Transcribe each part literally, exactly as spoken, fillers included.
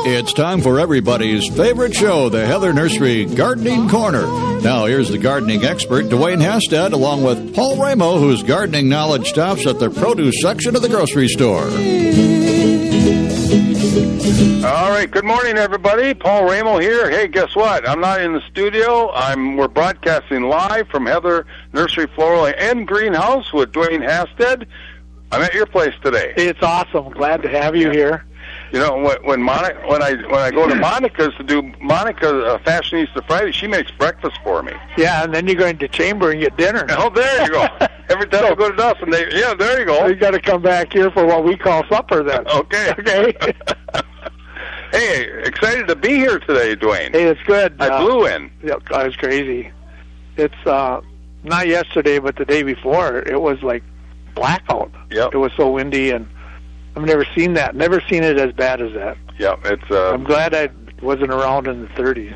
It's time for everybody's favorite show, the Heather Nursery Gardening Corner. Now, here's the gardening expert, Dwayne Hastad, along with Paul Ramo, whose gardening knowledge stops at the produce section of the grocery store. All right, good morning, everybody. Paul Ramo here. Hey, guess what? I'm not in the studio. I'm We're broadcasting live from Heather Nursery Floral and Greenhouse with Dwayne Hastad. I'm at your place today. It's awesome. Glad to have you here. You know, when when, Monica, when I when I go to Monica's to do Monica's uh, Fashionista Friday, she makes breakfast for me. Yeah, and then you go into chamber and get dinner. Oh, there you go. Every time I go to Dawson, they yeah, there you go. So you got to come back here for what we call supper then. Okay. Okay. Hey, excited to be here today, Dwayne. Hey, it's good. I uh, blew in. Yep, I was crazy. It's uh, not yesterday, but the day before, it was like blackout. Yep. It was so windy, and I've never seen that. Never seen it as bad as that. Yeah, it's. Uh, I'm glad I wasn't around in the thirties.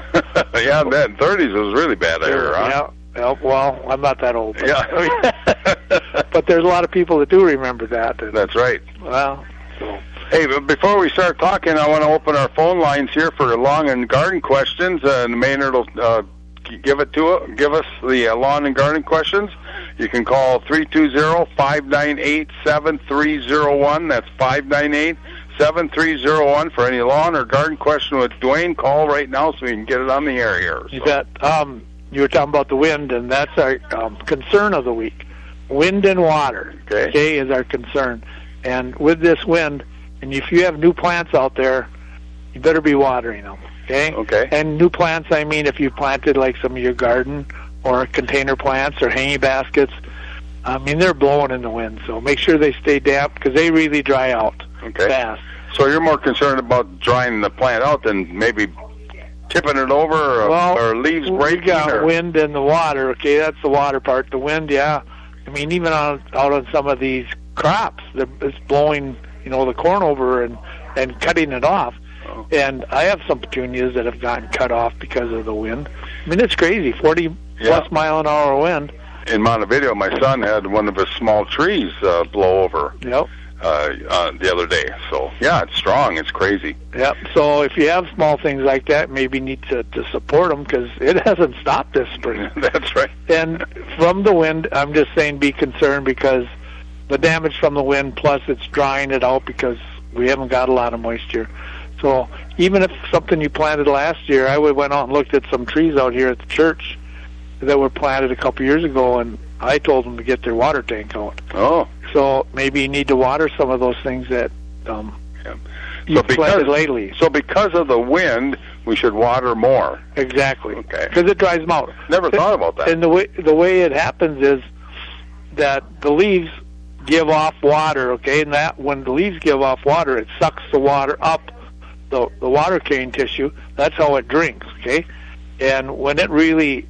Yeah, that thirties was really bad. I heard. Huh? Yeah. Yeah. Well, I'm not that old. But, Yeah. but there's a lot of people that do remember that. And, That's right. well, so. Hey, but before we start talking, I want to open our phone lines here for lawn and garden questions, uh, and Maynard will uh, give it to it. Give us the uh, lawn and garden questions. You can call three two zero, five nine eight, seven three zero one. That's five nine eight, seven three zero one for any lawn or garden question with Dwayne. Call right now so we can get it on the air here. So. You bet. Um, you were talking about the wind, and that's our um, concern of the week. Wind and water, Okay. okay, is our concern. And with this wind, and if you have new plants out there, you better be watering them, okay? Okay. And new plants, I mean, if you planted like some of your garden or container plants or hanging baskets, I mean, they're blowing in the wind, so make sure they stay damp because they really dry out Okay. fast. So you're more concerned about drying the plant out than maybe tipping it over or, Well, or leaves we breaking? got or... wind and the water, okay? That's the water part. The wind, yeah. I mean, even on, out on some of these crops, they're- it's blowing, you know, the corn over and, and cutting it off. Oh. And I have some petunias that have gotten cut off because of the wind. I mean, it's crazy, forty Yeah. plus mile an hour wind. In Montevideo, my son had one of his small trees uh, blow over Yep. uh, uh, the other day. So, yeah, it's strong. It's crazy. Yep. So if you have small things like that, maybe you need to, to support them because it hasn't stopped this spring. That's right. And from the wind, I'm just saying be concerned because the damage from the wind, plus it's drying it out because we haven't got a lot of moisture. So even if something you planted last year, I would went out and looked at some trees out here at the church that were planted a couple years ago, and I told them to get their water tank out. Oh. So maybe you need to water some of those things that um, Yeah. you So planted because, lately. so because of the wind, we should water more. Exactly. Okay. Because it dries them out. Never thought about that. And the way the way it happens is that the leaves give off water, okay, and that when the leaves give off water, it sucks the water up the the water cane tissue. That's how it drinks, okay? And when it really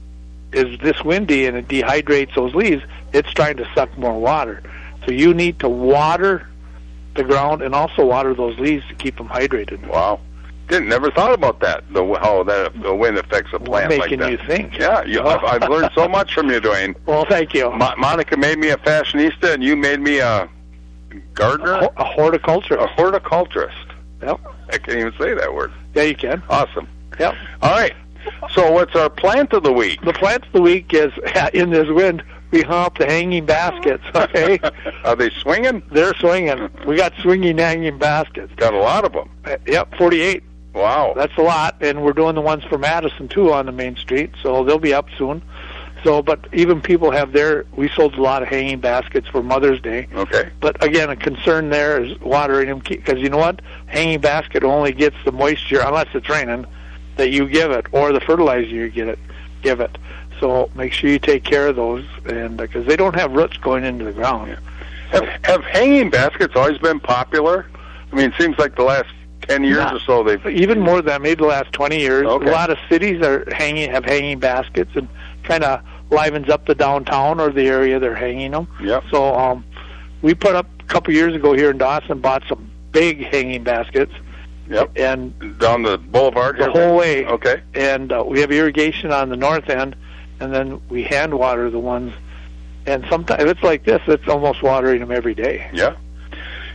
is this windy and it dehydrates those leaves, it's trying to suck more water. So you need to water the ground and also water those leaves to keep them hydrated. Wow. Didn't never thought about that. The how that the wind affects a plant Making like that. you think. Yeah, you, I've, I've learned so much from you, Dwayne. Well, thank you. Mo- Monica made me a fashionista, and you made me a gardener, Ho- a horticulturist. a horticulturist. Yep. I can't even say that word. Yeah, you can. Awesome. Yep. All right. So what's our plant of the week? The plant of the week is, in this wind, we hung up the hanging baskets, okay? Are they swinging? They're swinging. We got swinging hanging baskets. Got a lot of them. Uh, Yep, forty-eight. Wow. That's a lot, and we're doing the ones for Madison, too, on the main street, so they'll be up soon. So, but even people have their, we sold a lot of hanging baskets for Mother's Day. Okay. But again, a concern there is watering them, because you know what? Hanging basket only gets the moisture, unless it's raining, that you give it, or the fertilizer you get it, give it. So make sure you take care of those, and because they don't have roots going into the ground. Have, have hanging baskets always been popular? I mean, it seems like the last ten years Not- or so they've... Even more than that, maybe the last twenty years. Okay. A lot of cities are hanging, have hanging baskets, and kind of livens up the downtown or the area they're hanging them. Yep. So um, we put up a couple years ago here in Dawson, bought some big hanging baskets, Yep. and Down the boulevard the here? whole way. Okay. And uh, we have irrigation on the north end, and then we hand water the ones. And sometimes if it's like this, it's almost watering them every day. Yeah.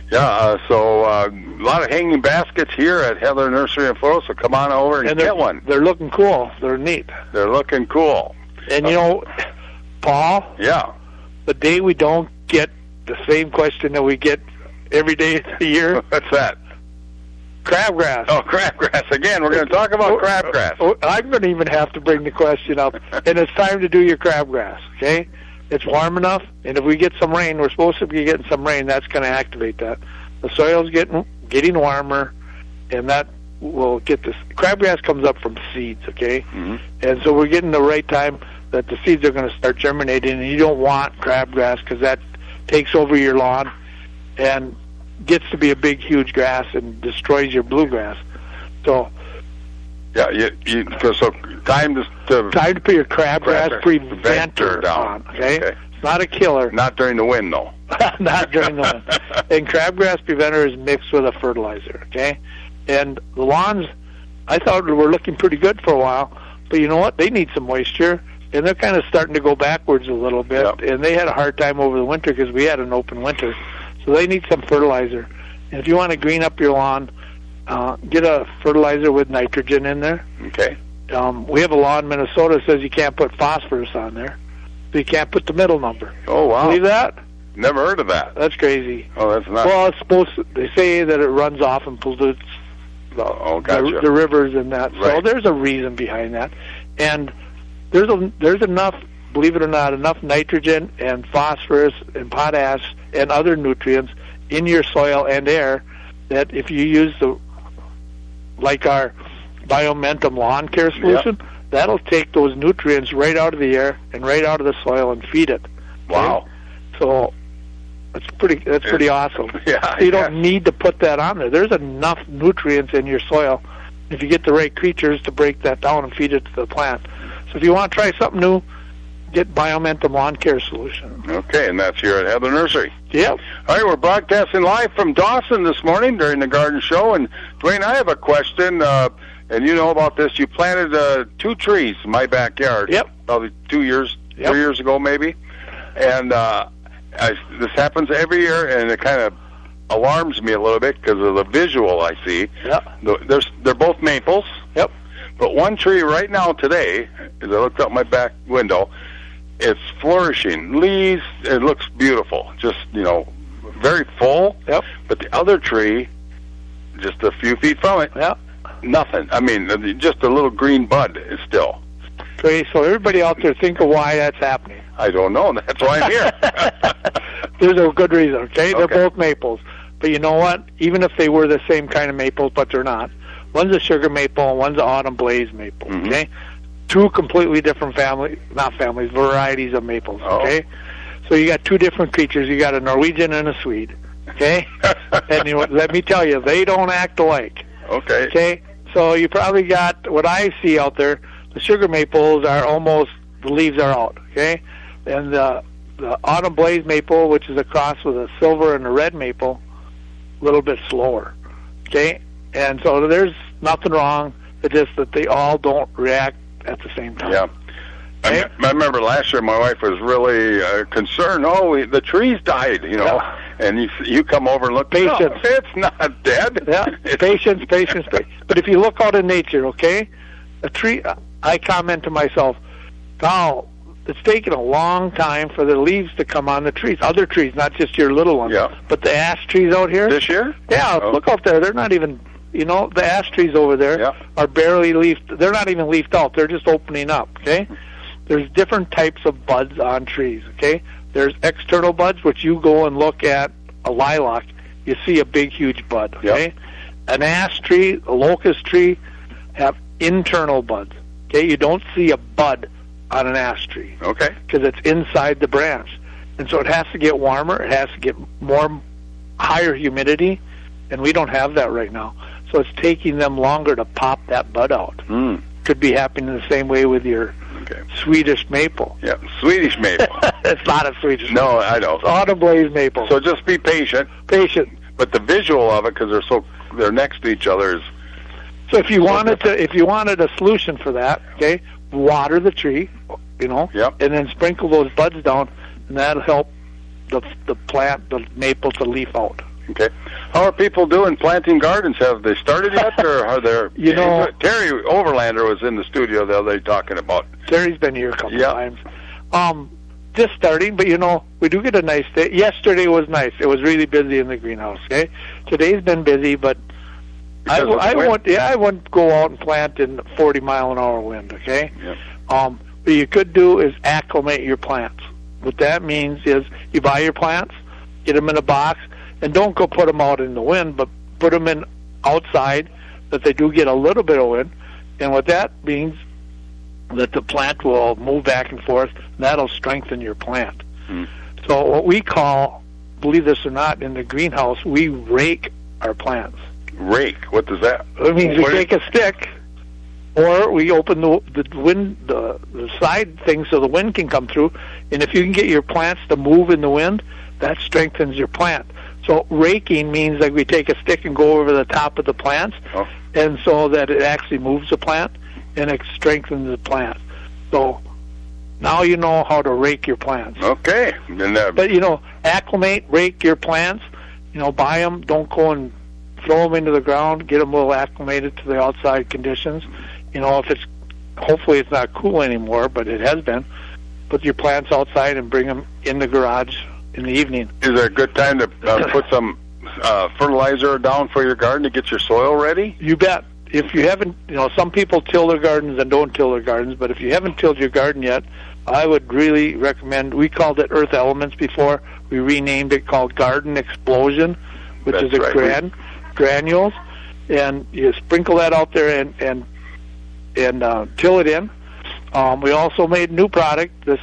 Yeah, uh, so uh, a lot of hanging baskets here at Heather Nursery in Florida, so come on over and, and get one. They're looking cool. They're neat. They're looking cool. And, you know, Paul, Yeah. the day we don't get the same question that we get every day of the year, What's that? crabgrass. Oh, crabgrass. Again, we're going to talk about crabgrass. Oh, I'm going to even have to bring the question up. And it's time to do your crabgrass, okay? It's warm enough, and if we get some rain, we're supposed to be getting some rain, that's going to activate that. The soil's getting getting warmer, and that will get this. Crabgrass comes up from seeds, okay? Mm-hmm. And so we're getting the right time that the seeds are going to start germinating, and you don't want crabgrass because that takes over your lawn and gets to be a big, huge grass and destroys your bluegrass. So, Yeah, you, you, so time to, to time to put your crabgrass crabgrass preventer preventer down. on, okay? Okay. It's not a killer. not during the wind, though. Not during the wind. And crabgrass preventer is mixed with a fertilizer, okay? And the lawns, I thought were looking pretty good for a while, but you know what? They need some moisture, and they're kind of starting to go backwards a little bit. Yep. And they had a hard time over the winter because we had an open winter. So they need some fertilizer. And if you want to green up your lawn, uh, get a fertilizer with nitrogen in there. Okay. Um, we have a law in Minnesota that says you can't put phosphorus on there. So you can't put the middle number. Oh, wow. Believe that? Never heard of that. That's crazy. Oh, that's not. Well, it's supposed to, they say that it runs off and pollutes the, Oh, gotcha. the, the rivers and that. So Right. there's a reason behind that. And there's a, there's enough, believe it or not, enough nitrogen and phosphorus and potash and other nutrients in your soil and air that if you use the, like our Biomentum lawn care solution, that'll take those nutrients right out of the air and right out of the soil and feed it. Wow. Okay? So that's pretty that's pretty awesome. Yeah, So you don't yeah. need to put that on there. There's enough nutrients in your soil if you get the right creatures to break that down and feed it to the plant. So if you want to try something new, get Biomentum lawn care solution. Okay, and that's here at Heather Nursery. Yep. All right, we're broadcasting live from Dawson this morning during the garden show. And, Dwayne, I have a question, uh, and you know about this. You planted uh, two trees in my backyard. Yep. Probably two years, Yep. three years ago maybe. And uh, I, this happens every year, and it kind of alarms me a little bit because of the visual I see. Yep. The- There's, they're both maples. Yep. But one tree right now today, as I looked out my back window, it's flourishing. Leaves, it looks beautiful. Just, you know, very full. Yep. But the other tree, just a few feet from it, Yep. nothing. I mean, just a little green bud is still. Okay, so everybody out there, think of why that's happening. I don't know. That's why I'm here. There's a good reason, okay? They're Okay. both maples. But you know what? Even if they were the same kind of maples, but they're not. One's a sugar maple and one's an autumn blaze maple, Mhm. okay? Two completely different family, not families, varieties of maples, Oh. okay? So you got two different creatures. You got a Norwegian and a Swede, okay? And you know, let me tell you, they don't act alike, Okay. okay? So you probably got, what I see out there, the sugar maples are almost, the leaves are out, okay? And the, the autumn blaze maple, which is a cross with a silver and a red maple, a little bit slower, okay? And so there's nothing wrong. It's just that they all don't react at the same time. Yeah. I, I remember last year my wife was really uh, concerned. Oh, we, the trees died, you know. Yeah. And you you come over and look. Patience. No, it's not dead. Yeah, It's, patience, patience, patience. But if you look out in nature, okay, a tree, I comment to myself, wow, it's taken a long time for the leaves to come on the trees, other trees, not just your little ones. Yeah. But the ash trees out here, This year? yeah, Oh. look out there. They're not even, you know, the ash trees over there Yeah. are barely leafed. They're not even leafed out. They're just opening up, okay? There's different types of buds on trees, okay? There's external buds, which you go and look at a lilac, you see a big, huge bud, okay? An ash tree, a locust tree have internal buds, okay? You don't see a bud on an ash tree Okay. because it's inside the branch. And so it has to get warmer, it has to get more higher humidity, and we don't have that right now. So it's taking them longer to pop that bud out. Mm. Could be happening the same way with your Okay. Swedish maple. Yeah. Swedish maple. It's not a Swedish maple. No, I don't. It's autumn blaze maple. So just be patient. patient. But the visual of it, because they're so they're next to each other, is So if you So wanted to, if you wanted a solution for that, okay, water the tree, you know, Yep. and then sprinkle those buds down, and that'll help the the plant, the maple, to leaf out. Okay. How are people doing planting gardens? Have they started yet, or are there? You know, Terry Overlander was in the studio the other day talking about. Terry's been here a couple Yeah. times. Um, just starting, but you know, we do get a nice day. Yesterday was nice. It was really busy in the greenhouse. Okay, today's been busy, but I, Because of the I wind? won't. Yeah, I wouldn't go out and plant in forty mile an hour wind. Okay. Yep. Um, what you could do is acclimate your plants. What that means is you buy your plants, get them in a box, and don't go put them out in the wind, but put them in outside that they do get a little bit of wind. And what that means that the plant will move back and forth, and that'll strengthen your plant. Hmm. So what we call, believe this or not, in the greenhouse, we rake our plants. Rake. What does that? It means we What is- take a stick, or we open the the wind the, the side thing so the wind can come through. And if you can get your plants to move in the wind, that strengthens your plant. So raking means like we take a stick and go over the top of the plants, Oh. and so that it actually moves the plant and it strengthens the plant. So now you know how to rake your plants. Okay. And, uh, But you know, acclimate, rake your plants. You know, buy them. Don't go and throw them into the ground. Get them a little acclimated to the outside conditions. You know, if it's hopefully it's not cool anymore, but it has been. Put your plants outside and bring them in the garage in the evening. is there a good time to uh, put some uh, fertilizer down for your garden to get your soil ready? You bet. If you haven't, you know, some people till their gardens and don't till their gardens, but if you haven't tilled your garden yet, I would really recommend, we called it Earth Elements before, we renamed it called Garden Explosion, which That's is a right. gran, granules, and you sprinkle that out there and, and, and uh, till it in. Um, we also made a new product this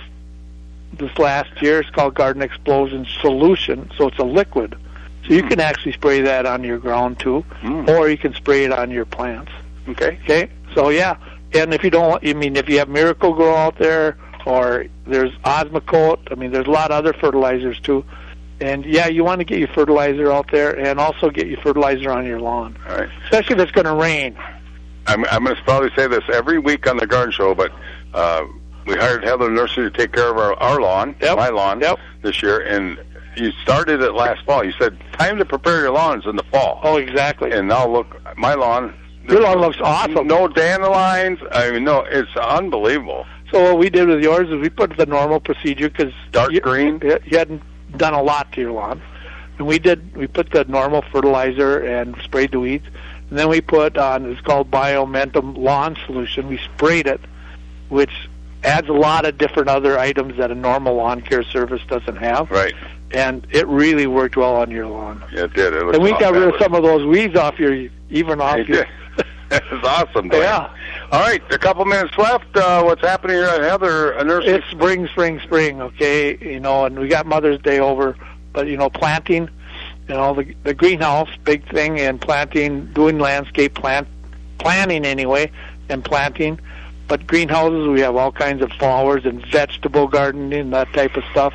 this last year. It's called Garden Explosion Solution, so it's a liquid. So you can actually spray that on your ground too, Mm. or you can spray it on your plants. Okay. Okay, so yeah, and if you don't, I mean, if you have Miracle Grow out there, or there's Osmocote, I mean, there's a lot of other fertilizers too. And yeah, you want to get your fertilizer out there, and also get your fertilizer on your lawn, All right. especially if it's going to rain. I'm, I'm going to probably say this every week on the garden show, but uh, we hired Heather Nursery to take care of our, our lawn, Yep. my lawn, Yep. this year, and you started it last fall. You said time to prepare your lawn is in the fall, Oh, exactly. and now look, my lawn. Your lawn looks awesome. No dandelions. I mean, no, it's unbelievable. So what we did with yours is we put the normal procedure because Dark you, green? You hadn't done a lot to your lawn, and we did. We put the normal fertilizer and sprayed the weeds, and then we put on it's called Biomentum Lawn Solution. We sprayed it, which adds a lot of different other items that a normal lawn care service doesn't have, Right. and it really worked well on your lawn. Yeah, it did. It looked And we got rid of fabulous. some of those weeds off your, even off It your. did. It was awesome. Dwayne. Yeah. All right, a couple minutes left. Uh, what's happening here at Heather Nursery? It's spring, spring, spring. Okay, you know, and we got Mother's Day over, but you know, planting, you know, the the greenhouse, big thing, and planting, doing landscape plant planning anyway, and planting. But greenhouses, we have all kinds of flowers and vegetable gardening, that type of stuff.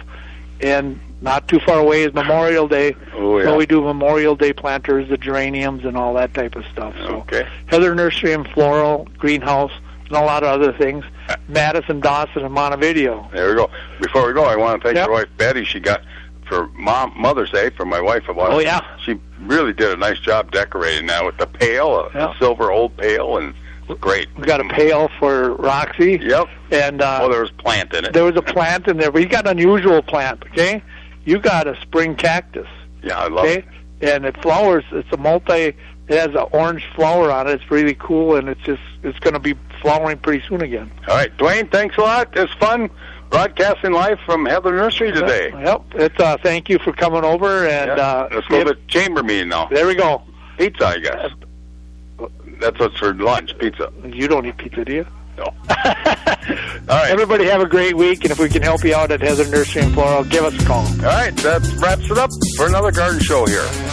And not too far away is Memorial Day, Oh, yeah. so we do Memorial Day planters, the geraniums, and all that type of stuff. So Okay. Heather Nursery and Floral Greenhouse, and a lot of other things. Madison, Dawson, and Montevideo. There we go. Before we go, I want to thank Yep. your wife, Betty. She got, for Mom Mother's Day, for my wife, a while. Oh, yeah. She really did a nice job decorating that with the pail, a Yeah. silver old pail, and it's great. We got a pail for Roxy, Yep. and uh, Oh, there was plant in it. there was a plant in there. But you got an unusual plant, okay? You got a spring cactus, Yeah, I love okay? it. And it flowers. It's a multi. It has an orange flower on it. It's really cool, and it's just it's going to be flowering pretty soon again. All right, Dwayne, thanks a lot. It's fun broadcasting live from Heather Nursery today. Yep. It's uh, thank you for coming over, and Yeah. uh, Let's go if- to the chamber meeting now. there we go. Pizza, I guess. That's what's for lunch, pizza. You don't eat pizza, do you? No. All right. Everybody have a great week, and if we can help you out at Heather Nursery and Floral, give us a call. All right, that wraps it up for another garden show here.